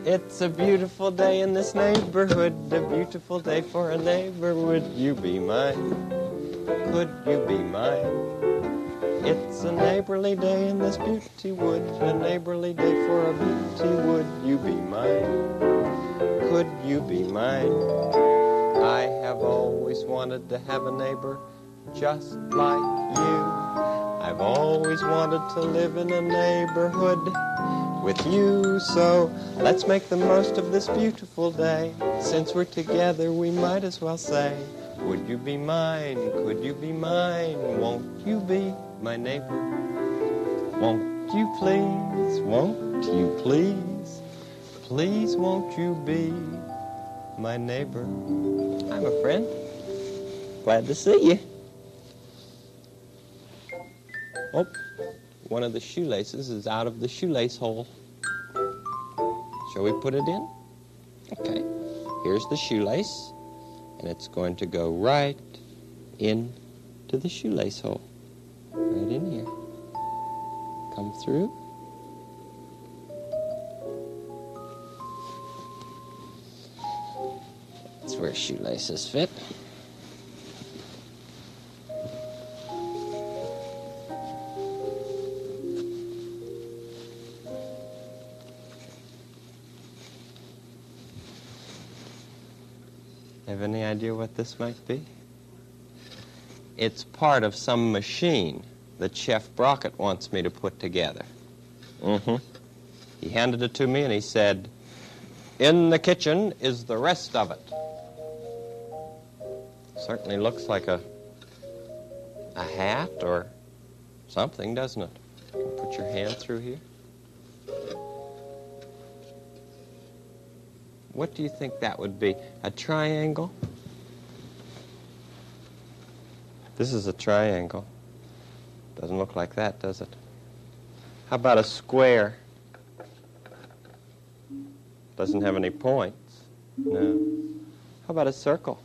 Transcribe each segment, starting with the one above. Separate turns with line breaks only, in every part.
It's a beautiful day in this neighborhood, a beautiful day for a neighbor. Would you be mine? Could you be mine? It's a neighborly day in this beauty wood, a neighborly day for a beauty. Would you be mine? Could you be mine? I have always wanted to have a neighbor just like you. I've always wanted to live in a neighborhood with you. So let's make the most of this beautiful day. Since we're together, we might as well say, would you be mine? Could you be mine? Won't you be my neighbor? Won't you please? Won't you please? Please won't you be my neighbor? I'm a friend. Glad to see you. Oh, one of the shoelaces is out of the shoelace hole. Shall we put it in? Okay. Here's the shoelace, and it's going to go right into the shoelace hole. Right in here. Come through. That's where shoelaces fit. Have any idea what this might be? It's part of some machine that Chef Brockett wants me to put together. He handed it to me and he said, in the kitchen is the rest of it. Certainly looks like a hat or something, doesn't it? Put your hand through here. What do you think that would be? A triangle? This is a triangle. Doesn't look like that, does it? How about a square? Doesn't have any points. No. How about a circle?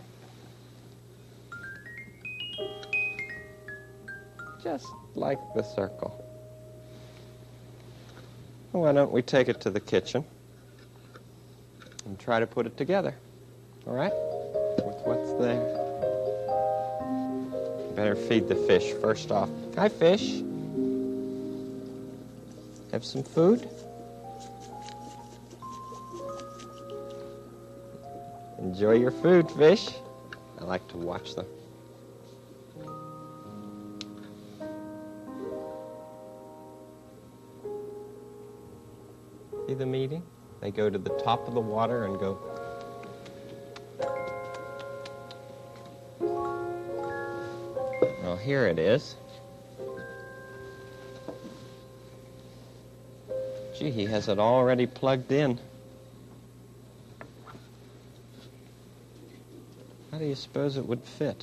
Just like the circle. Why don't we take it to the kitchen and try to put it together, all right? With what's there. Better feed the fish first off. Hi, fish. Have some food? Enjoy your food, fish. I like to watch them. See them eating? They go to the top of the water and go. Well, here it is. Gee, he has it already plugged in. How do you suppose it would fit?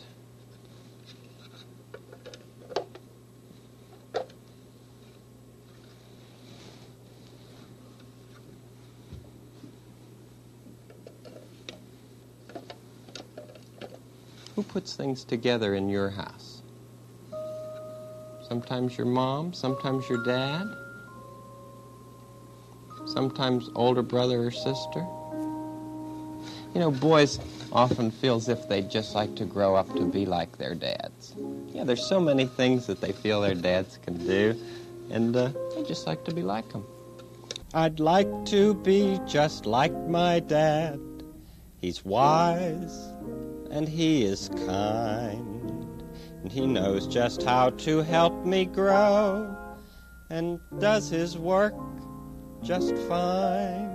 Who puts things together in your house? Sometimes your mom, sometimes your dad, sometimes older brother or sister. You know, boys often feel as if they'd just like to grow up to be like their dads. Yeah, there's so many things that they feel their dads can do, and they just like to be like them. I'd like to be just like my dad. He's wise and he is kind, and he knows just how to help me grow, and does his work just fine.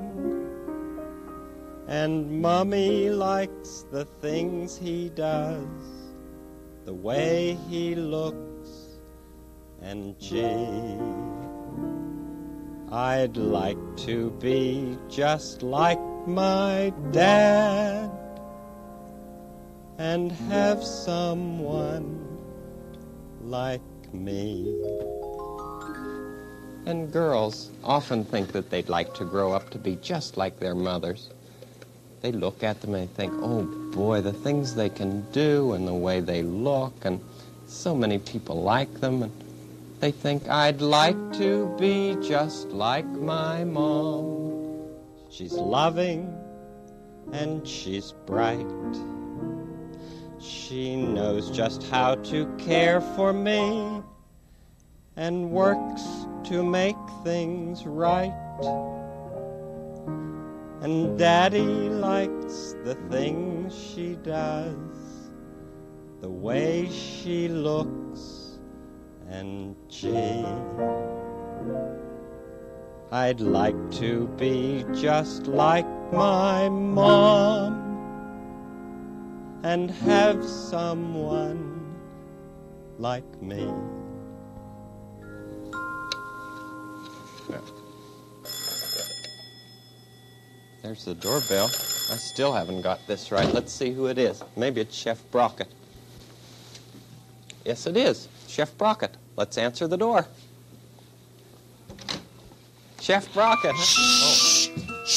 And Mommy likes the things he does, the way he looks, and gee, I'd like to be just like my dad and have someone like me. And girls often think that they'd like to grow up to be just like their mothers. They look at them and they think, oh boy, the things they can do and the way they look, and so many people like them, and they think, I'd like to be just like my mom. She's loving and she's bright. She knows just how to care for me and works to make things right. And Daddy likes the things she does, the way she looks, and gee, I'd like to be just like my mom and have someone like me. There's the doorbell. I still haven't got this right. Let's see who it is. Maybe it's Chef Brockett. Yes, it is. Chef Brockett. Let's answer the door. Chef Brockett. Huh?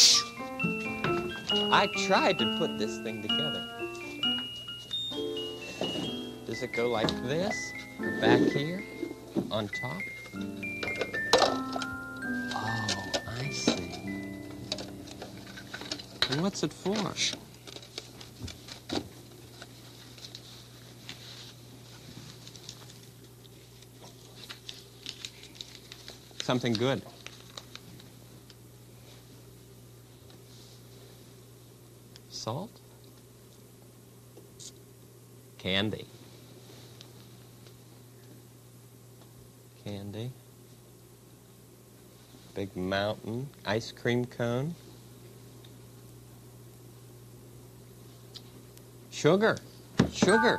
Oh. I tried to put this thing together. Does it go like this? Or back here? On top? Oh, I see. And what's it for? Something good. Salt? Candy. Candy. Big mountain. Ice cream cone. Sugar. Sugar.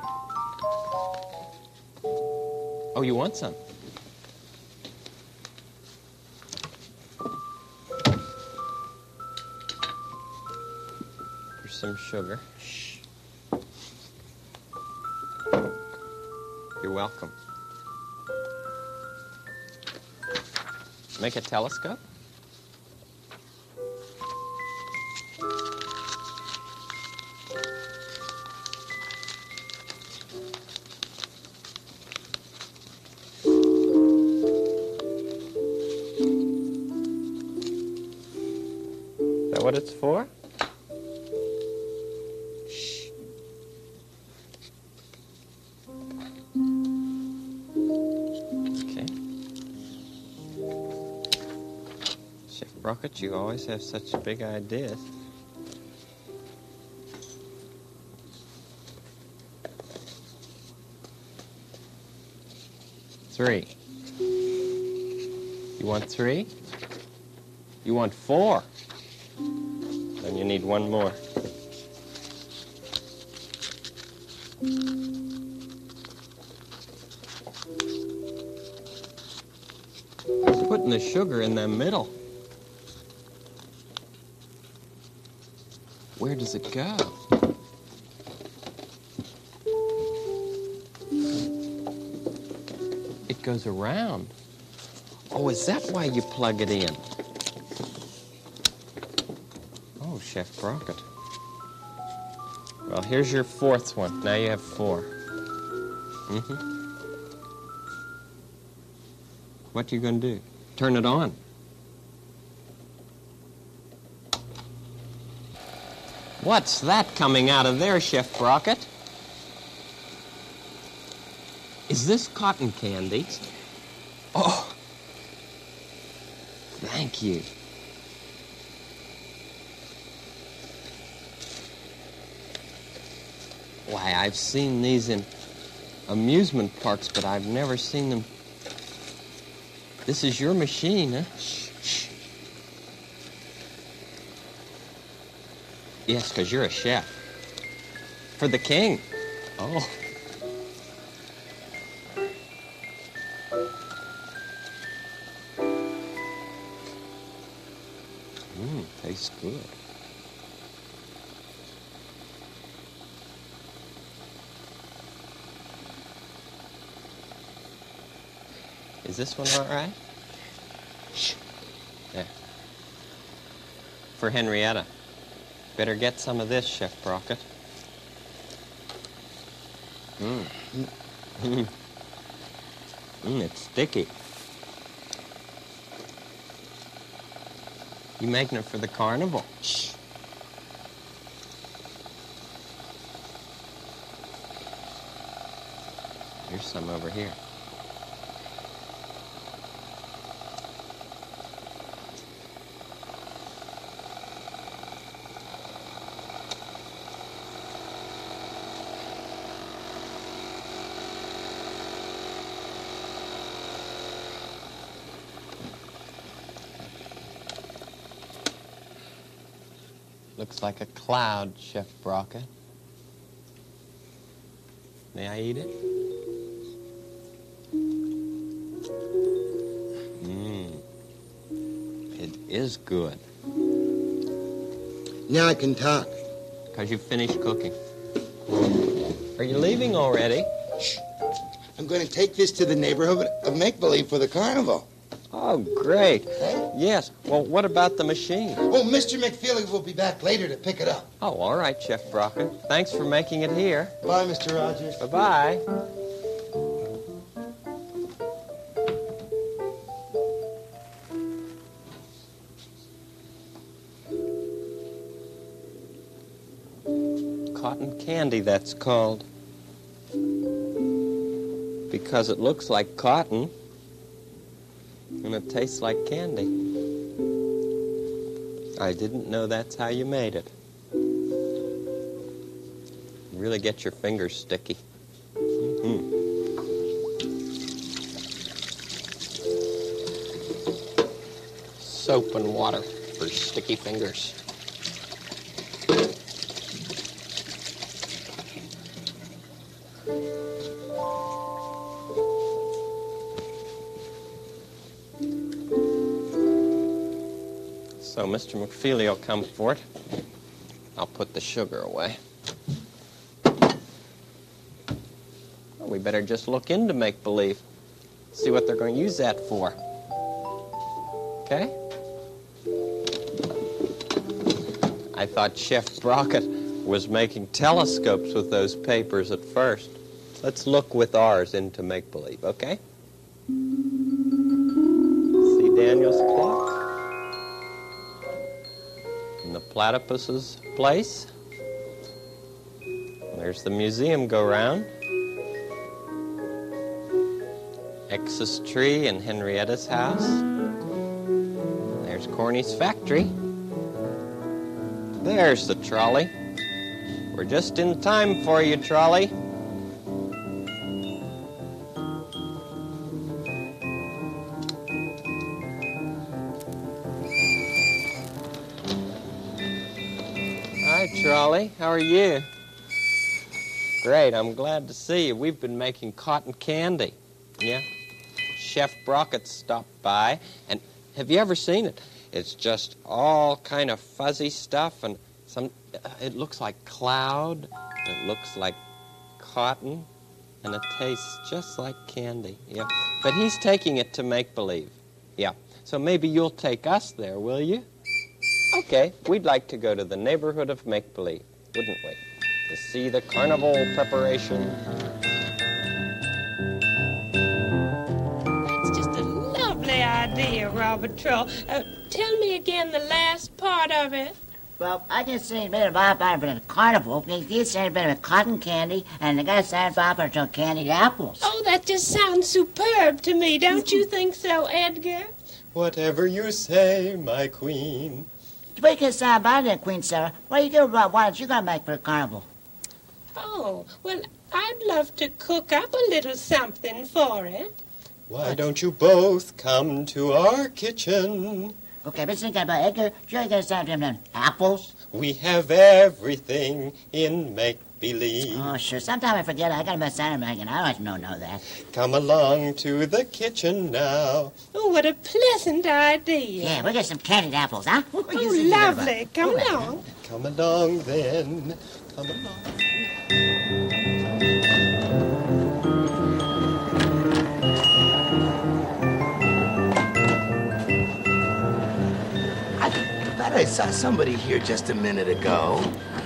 Oh, you want some? Here's some sugar. Shh. You're welcome. Make a telescope? Is that what it's for? Shh. Okay. Chef Brockett, you always have such big ideas. Three. You want three? You want four? Then you need one more. I'm putting the sugar in the middle. Where does it go? It goes around. Oh, is that why you plug it in? Oh, Chef Brockett. Well, here's your fourth one. Now you have four. What are you going to do? Turn it on. What's that coming out of there, Chef Brockett? Is this cotton candy? Oh, thank you. Why, I've seen these in amusement parks, but I've never seen them. This is your machine, huh? Shh, shh. Yes, because you're a chef. For the king. Oh. Tastes good. Is this one all right? Shh. There. For Henrietta. Better get some of this, Chef Brockett. It's sticky. You making it for the carnival?
Shh.
Here's some over here. Looks like a cloud, Chef Brockett. May I eat it? It is good.
Now I can talk.
Because you finished cooking. Are you leaving already?
Shh. I'm going to take this to the neighborhood of Make-Believe for the carnival.
Oh, great.
Hey?
Yes. Well, what about the machine?
Oh, Mr. McFeely will be back later to pick it up.
Oh, all right, Chef Brockett. Thanks for making it here.
Bye, Mr. Rogers.
Bye-bye. Cotton candy, that's called. Because it looks like cotton, and it tastes like candy. I didn't know that's how you made it. You really get your fingers sticky. Soap and water for sticky fingers. So Mr. McFeely will come for it. I'll put the sugar away. Well, we better just look into make-believe. See what they're going to use that for. Okay? I thought Chef Brockett was making telescopes with those papers at first. Let's look with ours into make-believe, okay? See Daniel's clock? And the platypus's place. There's the museum go-round. X's tree and Henrietta's house. There's Corny's factory. There's the trolley. We're just in time for you, trolley. Hi, trolley. How are you? Great. I'm glad to see you. We've been making cotton candy. Yeah? Chef Brockett stopped by, and have you ever seen it? It's just all kind of fuzzy stuff, and it looks like cloud, it looks like cotton, and it tastes just like candy. Yeah, but he's taking it to make-believe. Yeah, so maybe you'll take us there, will you? Okay, we'd like to go to the neighborhood of make-believe, wouldn't we? To see the carnival preparation.
Idea, Robert Troll. Tell me again the last part of it.
Well, I just say a bit about the carnival. He said a bit of cotton candy, and the guy said about some candied apples.
Oh, that just sounds superb to me. Don't you think so, Edgar?
Whatever you say, my queen.
We can say about it, Queen Sarah. What are you doing about what you gonna make for the carnival?
Oh, well, I'd love to cook up a little something for it.
Why don't you both come to our kitchen?
Okay, but think about Edgar. Sure, you gotta say them apples.
We have everything in make-believe.
Oh, sure. Sometimes I forget. I gotta miss Santa and I always know that.
Come along to the kitchen now.
Oh, what a pleasant idea.
Yeah, we'll get some candied apples, huh?
Oh, lovely. Come along.
Come along, then. Come along.
I saw somebody here just a minute ago.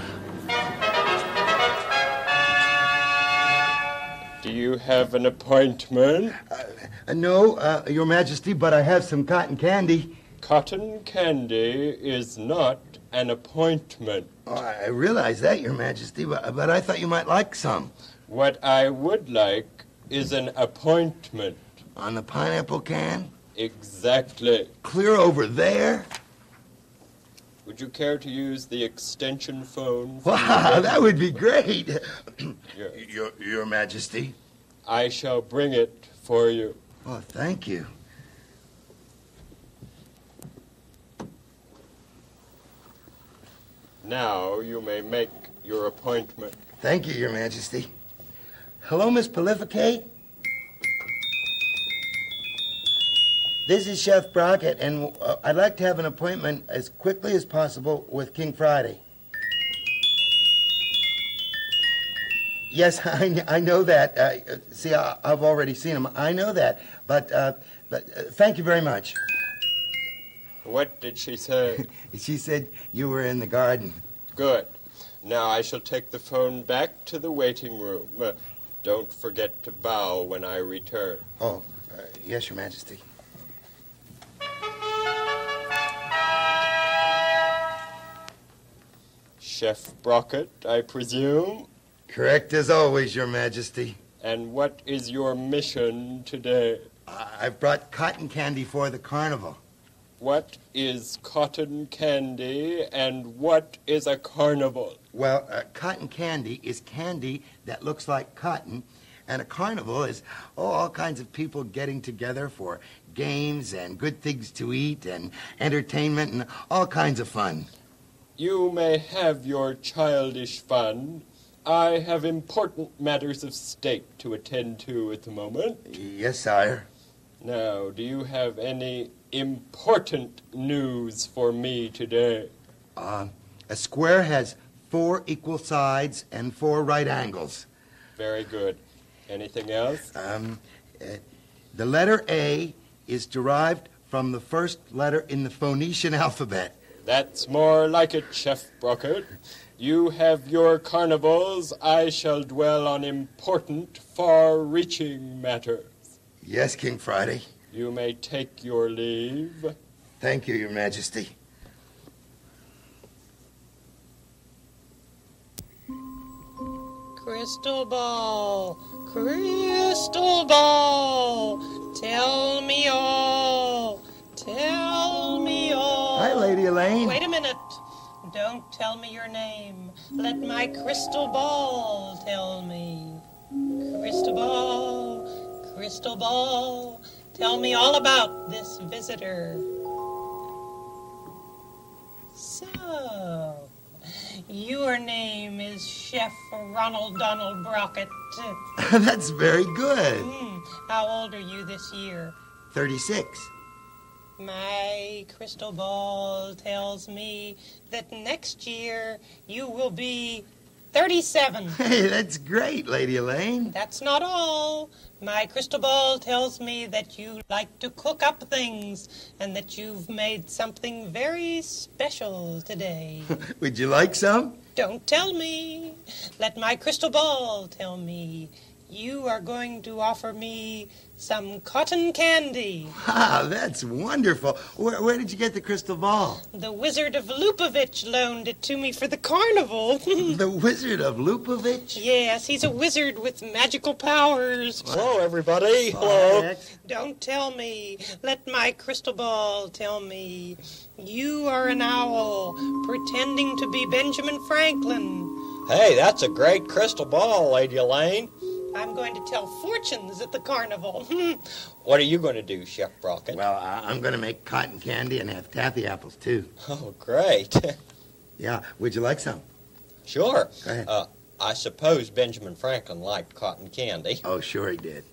Do you have an appointment?
No, Your Majesty, but I have some cotton candy.
Cotton candy is not an appointment.
Oh, I realize that, Your Majesty, but I thought you might like some.
What I would like is an appointment.
On the pineapple can?
Exactly.
Clear over there?
Would you care to use the extension phone?
Wow, that would be great.
Yes.
Your Majesty.
I shall bring it for you.
Oh, thank you.
Now you may make your appointment.
Thank you, Your Majesty. Hello, Miss Prolificate? This is Chef Brockett, and I'd like to have an appointment as quickly as possible with King Friday. Yes, I know that. See, I've already seen him. I know that. But thank you very much.
What did she say?
She said you were in the garden.
Good. Now I shall take the phone back to the waiting room. Don't forget to bow when I return.
Oh, yes, Your Majesty.
Chef Brockett, I presume?
Correct as always, Your Majesty.
And what is your mission today?
I've brought cotton candy for the carnival.
What is cotton candy and what is a carnival?
Well, cotton candy is candy that looks like cotton, and a carnival is all kinds of people getting together for games and good things to eat and entertainment and all kinds of fun.
You may have your childish fun. I have important matters of state to attend to at the moment.
Yes, sire.
Now, do you have any important news for me today?
A square has 4 equal sides and 4 right angles.
Very good. Anything else?
The letter A is derived from the first letter in the Phoenician alphabet.
That's more like it, Chef Brockett. You have your carnivals. I shall dwell on important, far-reaching matters.
Yes, King Friday.
You may take your leave.
Thank you, Your Majesty.
Crystal ball, crystal ball, tell me all, tell me all.
Hi, Lady Elaine.
Wait a minute. Don't tell me your name. Let my crystal ball tell me. Crystal ball, tell me all about this visitor. So, your name is Chef Ronald Donald Brockett.
That's very good.
How old are you this year?
36.
My crystal ball tells me that next year you will be 37.
Hey, that's great, Lady Elaine.
That's not all. My crystal ball tells me that you like to cook up things and that you've made something very special today.
Would you like some?
Don't tell me. Let my crystal ball tell me. You are going to offer me some cotton candy.
Wow, that's wonderful. Where did you get the crystal ball?
The Wizard of Lupovich loaned it to me for the carnival.
The Wizard of Lupovich?
Yes, he's a wizard with magical powers.
Hello, everybody. Hello.
Don't tell me. Let my crystal ball tell me. You are an owl pretending to be Benjamin Franklin.
Hey, that's a great crystal ball, Lady Elaine.
I'm going to tell fortunes at the carnival.
What are you going to do, Chef Brockett?
Well, I'm going to make cotton candy and have taffy apples, too.
Oh, great.
Yeah, would you like some?
Sure.
Go ahead.
I suppose Benjamin Franklin liked cotton candy.
Oh, sure he did.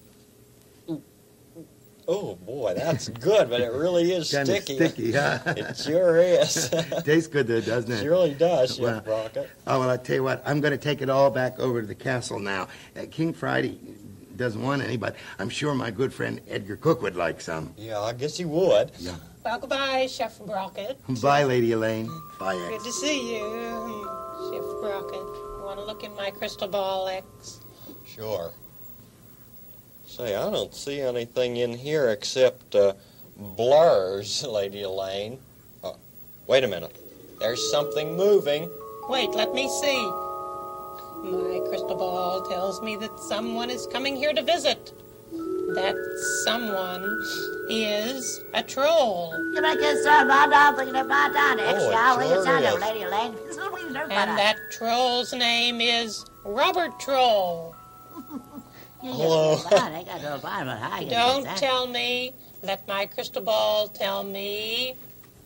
Oh, boy, that's good, but it really is
Kind of
sticky.
sticky, huh?
It sure is.
Tastes good, though, doesn't it?
It really does,
Well,
Chef Brockett.
Oh, well, I'll tell you what. I'm going to take it all back over to the castle now. King Friday doesn't want any, but I'm sure my good friend Edgar Cook would like some.
Yeah, I guess he would.
Yeah.
Well, goodbye, Chef Brockett.
Bye, Lady Elaine. Bye,
Good
X.
to see you, Chef Brockett. Want to look in my crystal ball, X?
Sure. Say, I don't see anything in here except blurs, Lady Elaine. Oh, wait a minute. There's something moving.
Wait, let me see. My crystal ball tells me that someone is coming here to visit. That someone is a troll.
You might get some hot dog, thinking about that.
Oh,
Extra
it
hour,
sure
it's on
is.
there, Lady Elaine.
And that troll's name is Robert Troll.
Hello.
Don't tell me. Let my crystal ball tell me.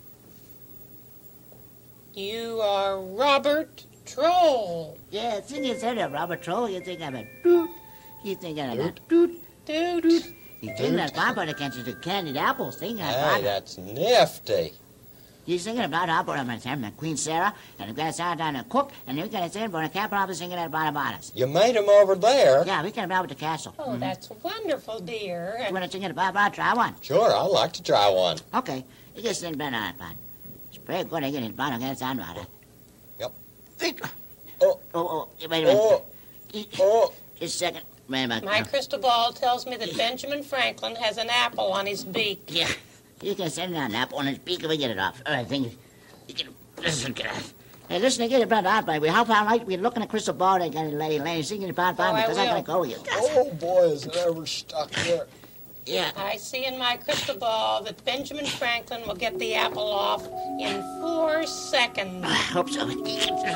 You are Robert Troll.
Yeah, since you said that, Robert Troll, you think I'm a doot. You think I'm a doot.
Dude.
You think that Papa against the candied apples, singing
Hey,
about
that's nifty.
You're singing about opera, my son, Queen Sarah, and we've got to sound down and cook, and we're going to sing for the capital office singing about us.
You made him over there.
Yeah, we can about with the castle.
Oh, that's wonderful, dear.
You want to sing it about? Try one.
Sure, I'd like to try one.
Okay, you just sing better on it, Pop. It's very good to get it, Pop. I'm going to sound about it.
Yep.
Oh, wait a minute.
Oh.
Just a second. Wait a minute.
My crystal ball tells me that Benjamin Franklin has an apple on his beak.
Yeah, you can send it on that on his beak and we get it off. All right, thank you. You can listen, get it. Hey, listen, to get it out by we. How far light we looking at crystal ball? They got a lady singing about
I
because I
will.
gotta go with you.
Oh, boy, is it ever stuck there.
Yeah.
I see in my crystal ball that Benjamin Franklin will get the apple off in 4 seconds.
I hope so.
1,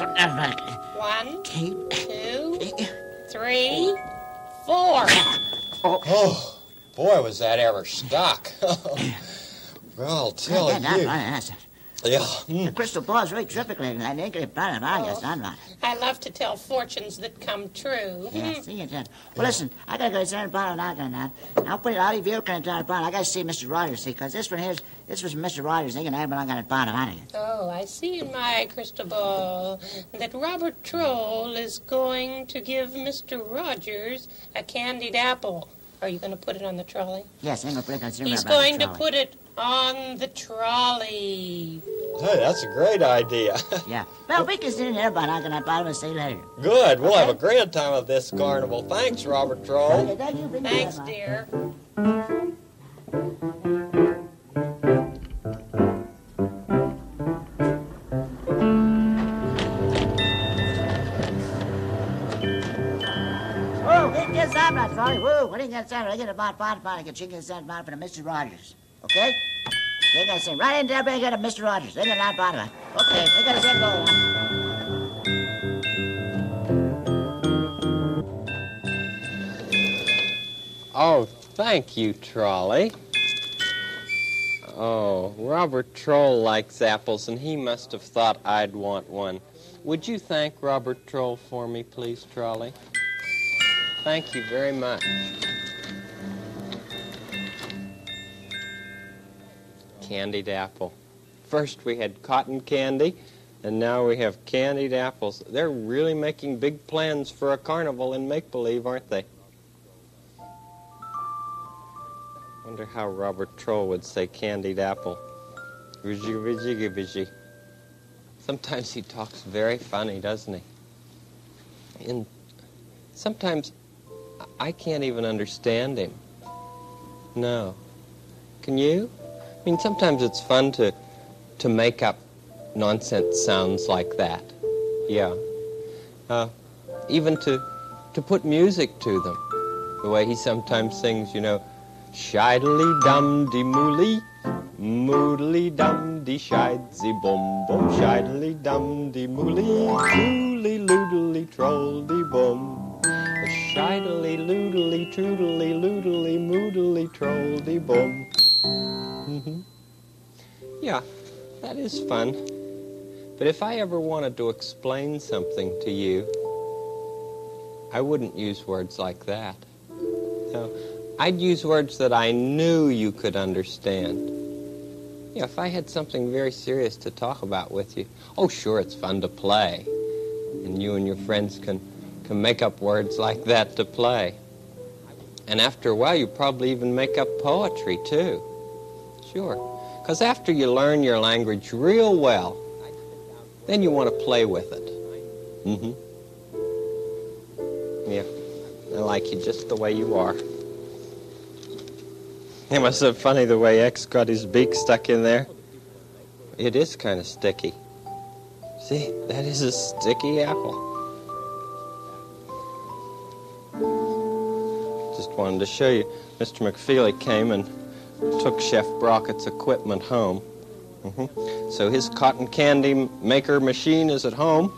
2, 3, 4.
Oh, boy, was that ever stuck. Well, I'll tell you. Yeah.
The crystal ball is really terrific, lady. I think it's better than I guess.
I love to tell fortunes that come true.
Yeah, see it then. Well, listen, I gotta go to San Paulo now, and I'll put it out of you can San Paulo. I gotta see Mr. Rogers, see, because this was Mr. Rogers thinking I got it bottom out of it.
Oh, I see in my crystal ball that Robert Troll is going to give Mr. Rogers a candied apple. Are you going to put it on the trolley?
Yes, I'm gonna put it on
He's going to put it on the trolley.
Hey, that's a great idea.
Yeah. Well, we can sit in there, but I'm gonna bottom and say later.
Good. We'll have a grand time of this carnival. Thanks, Robert Troll.
Okay, thank you.
Thanks, dear.
Oh, get this out, my trolley. Whoa, what do you got to say? I get about bottom, I get chicken sand bottom for the Mr. Rogers. Okay? They got to say, right in there, they got a Mr. Rogers. They got that bottom. Okay, they got to say, go on.
Oh, thank you, Trolley. Oh, Robert Troll likes apples, and he must have thought I'd want one. Would you thank Robert Troll for me, please, Trolley? Thank you very much. Candied apple. First we had cotton candy, and now we have candied apples. They're really making big plans for a carnival in make-believe, aren't they? Wonder how Robert Troll would say candied apple. Vizzy. Sometimes he talks very funny, doesn't he? And sometimes I can't even understand him. No. Can you? I mean, sometimes it's fun to make up nonsense sounds like that. Yeah. Even to put music to them. The way he sometimes sings, you know, Shidely-dum-de-mooly, moodly-dum-de-shidesy-bum-bum, shidely-dum-de-mooly, moodly-loodly-trolldy-bum, shidely-loodly-troodly-loodly-moodly-trolldy-bum. Yeah, that is fun. But if I ever wanted to explain something to you, I wouldn't use words like that. No. I'd use words that I knew you could understand. Yeah, if I had something very serious to talk about with you, oh, sure, it's fun to play. And you and your friends can make up words like that to play. And after a while, you probably even make up poetry, too. Sure. Because after you learn your language real well, then you want to play with it. Yeah, I like you just the way you are. It was so funny the way X got his beak stuck in there. It is kind of sticky. See, that is a sticky apple. Just wanted to show you. Mr. McFeely came and took Chef Brockett's equipment home. So his cotton candy maker machine is at home.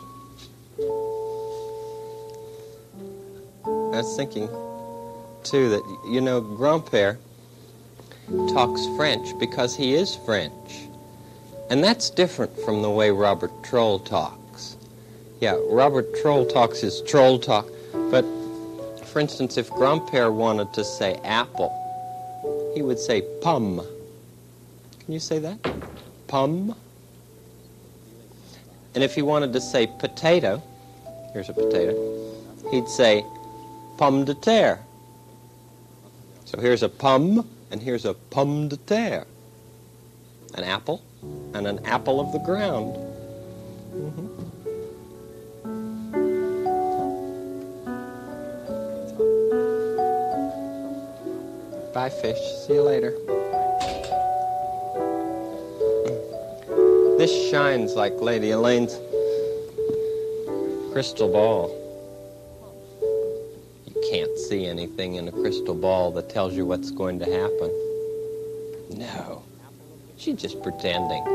I was thinking, too, that, you know, Grand-Père talks French because he is French. And that's different from the way Robert Troll talks. Yeah, Robert Troll talks his troll talk, but, for instance, if Grand-Père wanted to say apple, he would say pomme. Can you say that? Pomme. And if he wanted to say potato, here's a potato, he'd say pomme de terre. So here's a pomme, and here's a pomme de terre. An apple, and an apple of the ground. Bye, fish. See you later. This shines like Lady Elaine's crystal ball. You can't see anything in a crystal ball that tells you what's going to happen. No. She's just pretending.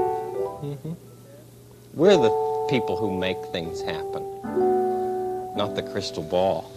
We're the people who make things happen, not the crystal ball.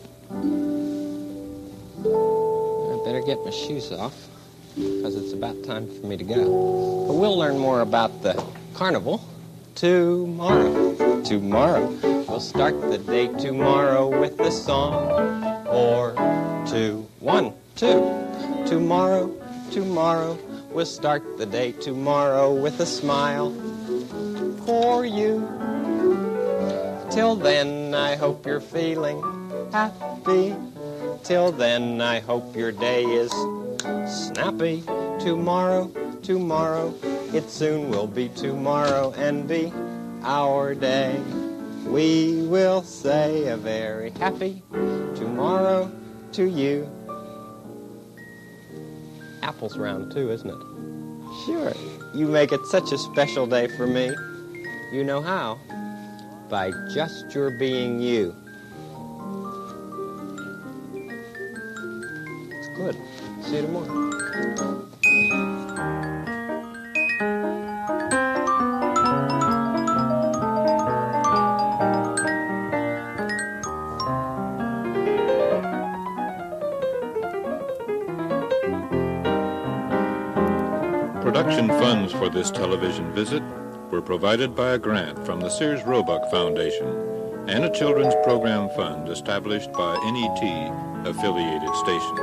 I better get my shoes off, because it's about time for me to go. But we'll learn more about the carnival tomorrow. Tomorrow. We'll start the day tomorrow with a song or two. 1, 2. Tomorrow, tomorrow. We'll start the day tomorrow with a smile for you. Till then, I hope you're feeling happy. Till then, I hope your day is snappy. Tomorrow, tomorrow, it soon will be tomorrow and be our day. We will say a very happy tomorrow to you. Apple's round too, isn't it? Sure. You make it such a special day for me. You know how? By just your being you. It's good. See you tomorrow.
Production funds for this television visit were provided by a grant from the Sears Roebuck Foundation and a children's program fund established by NET affiliated stations.